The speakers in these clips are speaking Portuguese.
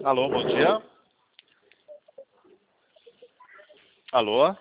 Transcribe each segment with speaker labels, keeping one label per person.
Speaker 1: Alô, bom dia. Alô?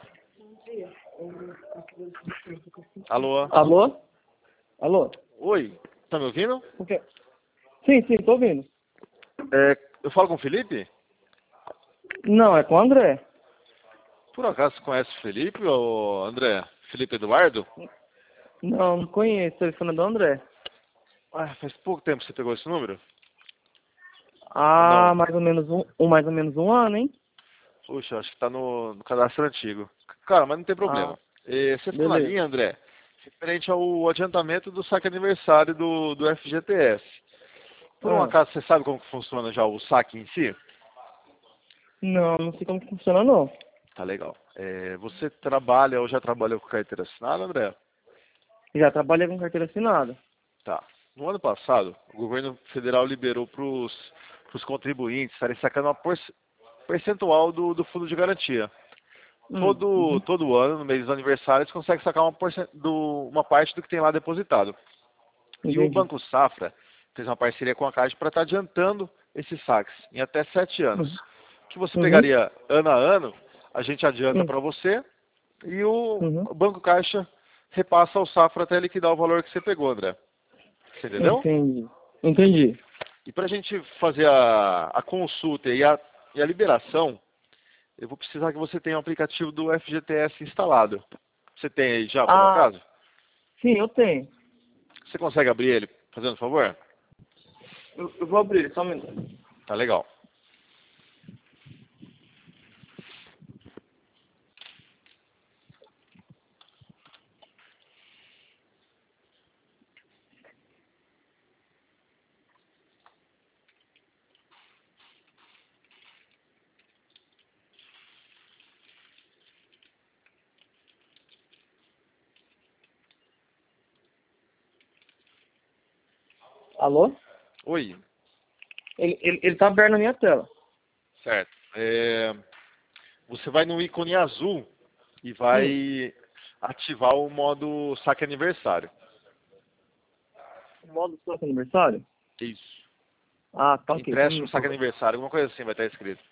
Speaker 1: Alô?
Speaker 2: Alô? Alô?
Speaker 1: Oi, tá me ouvindo?
Speaker 2: O quê? Sim, tô ouvindo.
Speaker 1: Eu falo com o Felipe?
Speaker 2: Não, é com o André.
Speaker 1: Por acaso você conhece o Felipe ou André? Felipe Eduardo?
Speaker 2: Não conheço. O telefone é do André.
Speaker 1: Ah, faz pouco tempo que você pegou esse número? Ou
Speaker 2: Ah,
Speaker 1: não?
Speaker 2: mais ou menos um ano, hein?
Speaker 1: Puxa, acho que tá no cadastro antigo. Cara, mas não tem
Speaker 2: Ah,
Speaker 1: problema. Você ficou na
Speaker 2: beleza.
Speaker 1: linha, André, referente ao adiantamento do saque aniversário do FGTS. Por um
Speaker 2: Ah,
Speaker 1: acaso você sabe como que funciona já o saque em si?
Speaker 2: não sei como que funciona, não.
Speaker 1: Tá legal. Você trabalha ou já trabalhou com carteira assinada, André?
Speaker 2: Já trabalhei com carteira assinada.
Speaker 1: Tá. No ano passado, o governo federal liberou para os contribuintes estarem sacando uma percentual do fundo de garantia.
Speaker 2: Uhum,
Speaker 1: Todo ano, no mês dos aniversários, consegue sacar uma parte do que tem lá depositado. E o
Speaker 2: entendi.
Speaker 1: Banco Safra fez uma parceria com a Caixa para estar adiantando esses saques em até 7 anos.
Speaker 2: Uhum,
Speaker 1: O que você
Speaker 2: uhum,
Speaker 1: pegaria ano a ano, a gente adianta
Speaker 2: uhum,
Speaker 1: para você e o
Speaker 2: uhum.
Speaker 1: Banco Caixa repassa ao Safra até liquidar o valor que você pegou, André. Você entendeu?
Speaker 2: Entendi. Entendi.
Speaker 1: E para a gente fazer a consulta e a liberação, eu vou precisar que você tenha o aplicativo do FGTS instalado. Você tem aí já, por um
Speaker 2: Ah,
Speaker 1: acaso?
Speaker 2: sim, eu tenho.
Speaker 1: Você consegue abrir ele, fazendo um favor?
Speaker 2: Eu vou abrir, só um minuto.
Speaker 1: Tá legal.
Speaker 2: Alô?
Speaker 1: Oi,
Speaker 2: Ele tá aberto na minha tela.
Speaker 1: certo. Você vai no ícone azul e
Speaker 2: Hum.
Speaker 1: vai ativar o modo saque aniversário.
Speaker 2: Modo do seu aniversário?
Speaker 1: Isso.
Speaker 2: Ah, tá ok. Só um
Speaker 1: Empréstimo
Speaker 2: minuto, por
Speaker 1: saque
Speaker 2: favor.
Speaker 1: aniversário, alguma coisa assim vai estar escrito.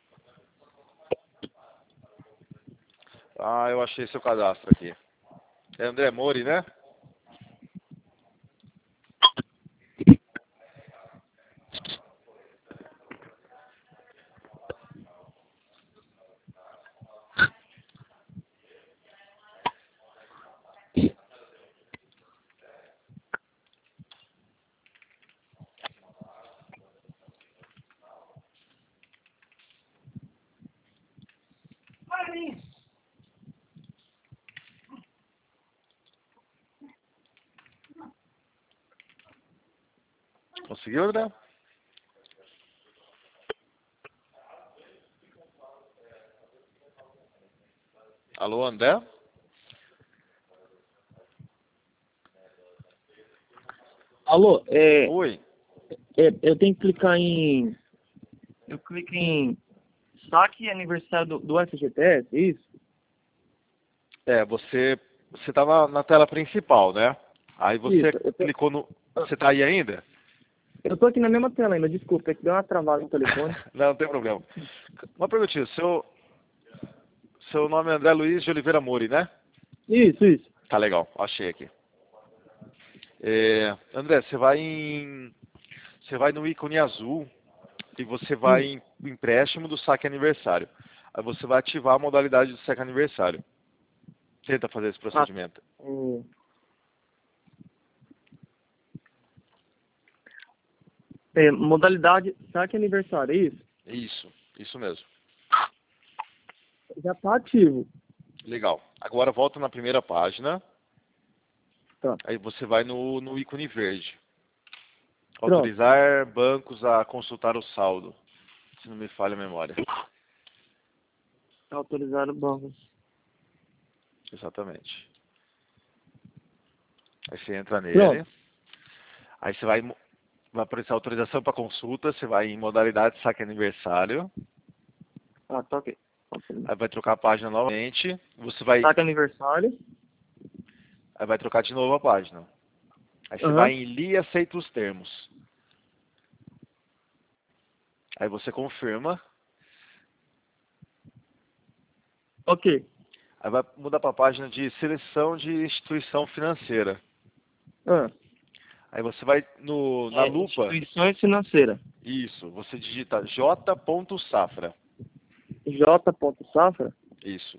Speaker 1: Ah, eu achei seu cadastro aqui. É André Mori, né? Conseguiu, André? Alô, André?
Speaker 2: Alô,
Speaker 1: Oi.
Speaker 2: eu tenho que clicar em. Eu clico em saque aniversário do FGTS, isso?
Speaker 1: Você tá na tela principal, né? Aí você
Speaker 2: Isso,
Speaker 1: clicou no. Você tá aí ainda?
Speaker 2: eu tô aqui na mesma tela ainda, desculpa, é que deu uma travada no telefone.
Speaker 1: Não tem problema. Uma perguntinha, seu nome é André Luiz de Oliveira Mori, né?
Speaker 2: Isso.
Speaker 1: Tá legal, achei aqui. André, você vai no ícone azul e você vai
Speaker 2: Hum,
Speaker 1: em empréstimo do saque aniversário. Aí você vai ativar a modalidade do saque aniversário. Tenta fazer esse
Speaker 2: ah,
Speaker 1: procedimento.
Speaker 2: modalidade saque aniversário, é isso?
Speaker 1: Isso mesmo.
Speaker 2: Já tá ativo.
Speaker 1: Legal. Agora volta na primeira página.
Speaker 2: Tá,
Speaker 1: Aí você vai no ícone verde.
Speaker 2: pronto.
Speaker 1: Autorizar bancos a consultar o saldo, se não me falha a memória.
Speaker 2: Autorizar o banco.
Speaker 1: Exatamente. Aí você entra
Speaker 2: Pronto.
Speaker 1: nele. Aí vai aparecer autorização para consulta. Você vai em modalidade saque aniversário.
Speaker 2: Ah, tá ok.
Speaker 1: Aí vai trocar a página novamente.
Speaker 2: Saque aniversário.
Speaker 1: Aí vai trocar de novo a página. Aí você vai
Speaker 2: Aham.
Speaker 1: em li e aceita os termos. Aí você confirma.
Speaker 2: Ok.
Speaker 1: Aí vai mudar para a página de seleção de instituição financeira.
Speaker 2: Ah,
Speaker 1: Aí você vai na lupa.
Speaker 2: instituições financeiras.
Speaker 1: Isso. Você digita J.Safra.
Speaker 2: J.Safra?
Speaker 1: Isso.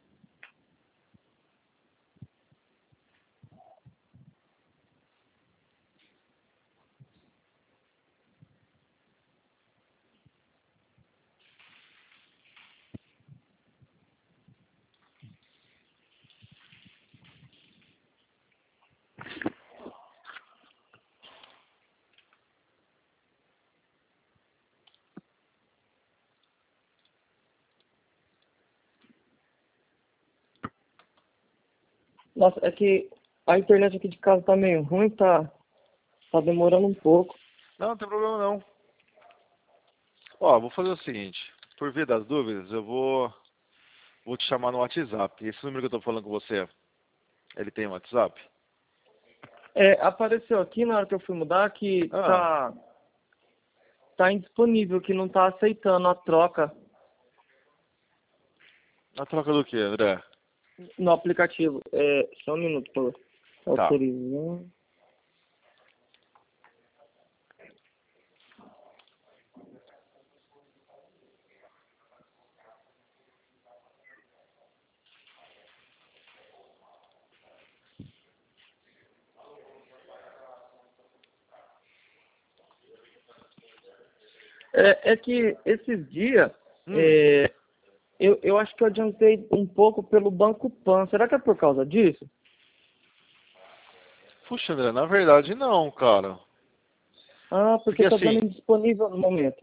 Speaker 2: Nossa, é que a internet aqui de casa tá meio ruim, tá demorando um pouco.
Speaker 1: Não, não tem problema não. Ó, vou fazer o seguinte. Por via das dúvidas, eu vou te chamar no WhatsApp. Esse número que eu tô falando com você, ele tem WhatsApp?
Speaker 2: Apareceu aqui na hora que eu fui mudar que
Speaker 1: Ah.
Speaker 2: tá indisponível, que não tá aceitando a troca
Speaker 1: A troca do que, André?
Speaker 2: no aplicativo. Só um minuto, por favor.
Speaker 1: Tá.
Speaker 2: Autorizar. É que esses dias, eu acho que eu adiantei um pouco pelo Banco Pan. Será que é por causa disso?
Speaker 1: Puxa, André, na verdade não, cara.
Speaker 2: Ah, porque
Speaker 1: Porque
Speaker 2: tá dando
Speaker 1: assim,
Speaker 2: indisponível no momento.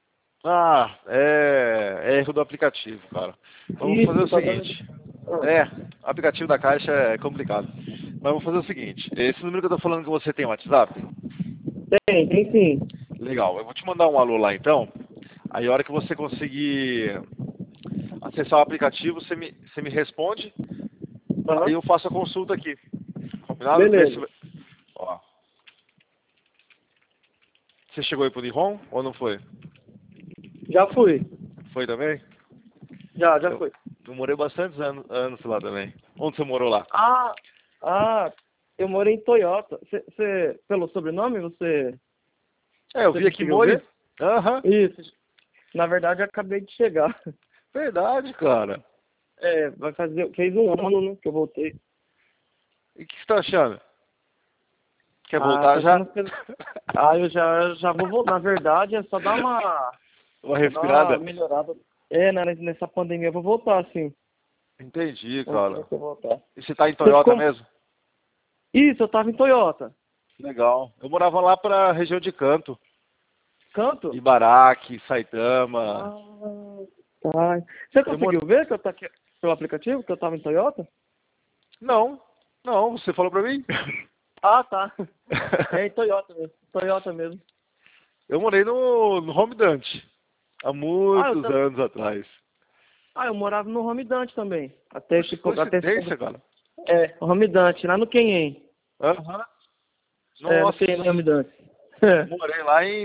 Speaker 1: é erro do aplicativo, cara. Vamos fazer
Speaker 2: Isso,
Speaker 1: o
Speaker 2: tá dando...
Speaker 1: seguinte.
Speaker 2: Ah,
Speaker 1: Aplicativo da Caixa é complicado. Mas vamos fazer o seguinte. Esse número que eu tô falando que você tem WhatsApp?
Speaker 2: tem sim.
Speaker 1: Legal. Eu vou te mandar um alô lá então. Aí a hora que você conseguir acessar o aplicativo, você me responde. Aí
Speaker 2: Aham.
Speaker 1: eu faço a consulta aqui. Combinado? Vê se...
Speaker 2: Beleza.
Speaker 1: Ó. Você chegou aí pro Nihon ou não foi?
Speaker 2: Já fui.
Speaker 1: Foi também?
Speaker 2: Já
Speaker 1: Eu,
Speaker 2: fui.
Speaker 1: eu morei bastantes anos lá também. Onde você morou lá?
Speaker 2: Ah, eu morei em Toyota. Pelo sobrenome,
Speaker 1: Eu
Speaker 2: você
Speaker 1: vi aqui
Speaker 2: conseguiu
Speaker 1: Mori.
Speaker 2: ver?
Speaker 1: Aham.
Speaker 2: Isso. Na verdade, eu acabei de chegar.
Speaker 1: Verdade, cara.
Speaker 2: Fez um ano, né, que eu voltei.
Speaker 1: E o que você tá achando? Quer
Speaker 2: Ah,
Speaker 1: voltar
Speaker 2: tá
Speaker 1: já?
Speaker 2: achando que... eu já vou voltar. Na verdade, é
Speaker 1: Uma
Speaker 2: só dar uma
Speaker 1: respirada?
Speaker 2: melhorada. Nessa pandemia eu vou voltar, sim.
Speaker 1: Entendi,
Speaker 2: Vou
Speaker 1: cara.
Speaker 2: voltar.
Speaker 1: E você tá em
Speaker 2: Você
Speaker 1: Toyota
Speaker 2: ficou...
Speaker 1: mesmo?
Speaker 2: Isso, eu tava em Toyota.
Speaker 1: Legal. Eu morava lá pra região de Canto.
Speaker 2: Canto?
Speaker 1: Ibaraki, Saitama.
Speaker 2: Ah, tá. Você
Speaker 1: Eu
Speaker 2: conseguiu ver que eu tá aqui pelo aplicativo, que eu tava em Toyota?
Speaker 1: Não, não, você falou pra mim?
Speaker 2: Ah, tá. É em Toyota mesmo. Toyota mesmo.
Speaker 1: Eu morei no Home Dante. Há muitos anos atrás.
Speaker 2: Eu morava no Home Dante também. Até
Speaker 1: Puxa,
Speaker 2: esse pouco. Até esse pouco.
Speaker 1: coincidência, cara.
Speaker 2: O Home Dante, lá no Quenhem.
Speaker 1: Aham.
Speaker 2: No
Speaker 1: Nossa,
Speaker 2: Quenhem Home Dante.
Speaker 1: morei lá em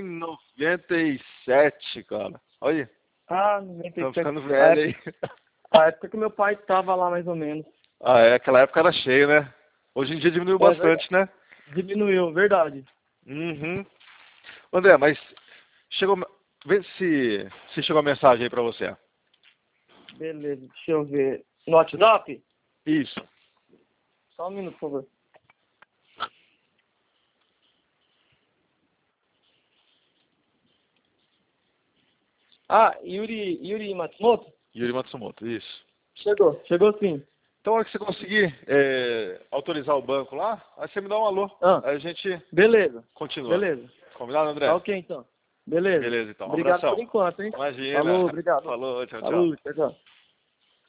Speaker 1: 97, cara. Olha, tô
Speaker 2: 97.
Speaker 1: ficando velho aí.
Speaker 2: A época que meu pai tava lá, mais ou menos.
Speaker 1: Aquela época era cheio, né? Hoje em dia diminuiu
Speaker 2: É verdade.
Speaker 1: bastante, né?
Speaker 2: Diminuiu, verdade.
Speaker 1: Uhum. André, mas chegou. Vê se chegou a mensagem aí pra você.
Speaker 2: Beleza, deixa eu ver. No WhatsApp?
Speaker 1: Isso.
Speaker 2: Só um minuto, por favor. Yuri Matsumoto?
Speaker 1: Yuri Matsumoto, isso.
Speaker 2: Chegou sim.
Speaker 1: Então, a hora que você conseguir autorizar o banco lá, aí você me dá um alô. Aí a gente
Speaker 2: Beleza.
Speaker 1: continua.
Speaker 2: Beleza.
Speaker 1: Combinado, André?
Speaker 2: Tá ok, então. Beleza.
Speaker 1: Beleza, então. Um
Speaker 2: Obrigado
Speaker 1: abração.
Speaker 2: por enquanto, hein?
Speaker 1: Imagina.
Speaker 2: Falou, obrigado.
Speaker 1: Falou, tchau, tchau.
Speaker 2: Falou, tchau, tchau.